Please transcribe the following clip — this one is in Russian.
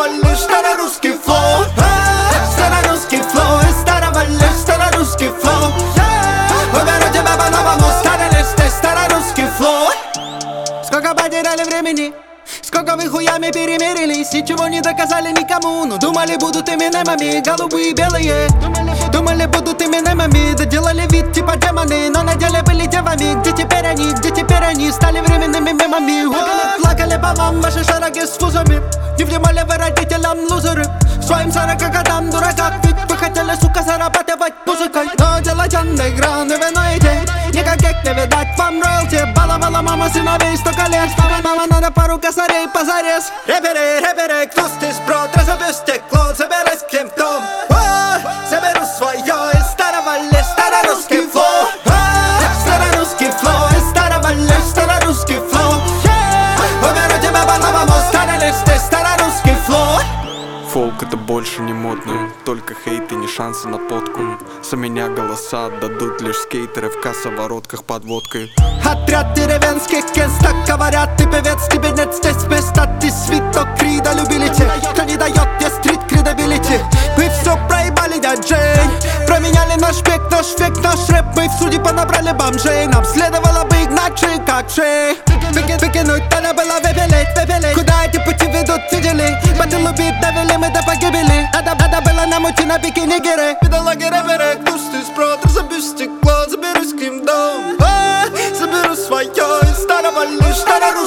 лишь старорусский флоу. Старорусский флоу, старого лишь старорусский флоу. Уберу тебя по-новому, старый лишь ты старорусский флоу. Сколько потеряли времени, сколько вы хуями перемерились, ничего не доказали никому. Но думали, будут Эминемами, голубые и белые. Думали, будут Эминемами, да делали вид типа демоны, но на деле были девами. Где теперь они, где теперь они, стали временными мемами. Плакали по вам ваши шароги с фузами, не внимали вы родителям лузеры. Своим 40 годам дураках, ведь вы хотели, сука, зарабатывать музыкой. Но делать андеграунд и виной не как не видать вам роялти. Баловала мама сыновей столько лет, мама надо пару косарей позарез. Рэперы, кто здесь брод, разобью стекло, забирай с кем в дом. Заберу свое из старого лишь старорусский флоу. Старорусский флоу, из старого лишь старорусский флоу. Уберу тебя по-новому, старый лишь ты старорусский флоу. Фолк это больше не модно, только хейт и не шансы на потку. За меня голоса отдадут лишь скейтеры в кассоворотках под водкой. Отряд деревенских кенсток, говорят, ты певец, тебе нет здесь места. Ты свиток крида любили те, кто не дает мне стрит кредабилити. Мы все проебали, дядь Джей, променяли наш век, наш рэп. Мы в суде понабрали бомжей, нам следовало бы игнать шей, как шей. Выкинуть надо было вепелить. Куда эти пути ведут, видели? Батл убит, довели мы до погибели. Надо было нам уйти на пике нигеры. Бедолаги рэперы, густый спрот, разобью стекло, заберу с кем дом. Заберу свое из старого лишь старого.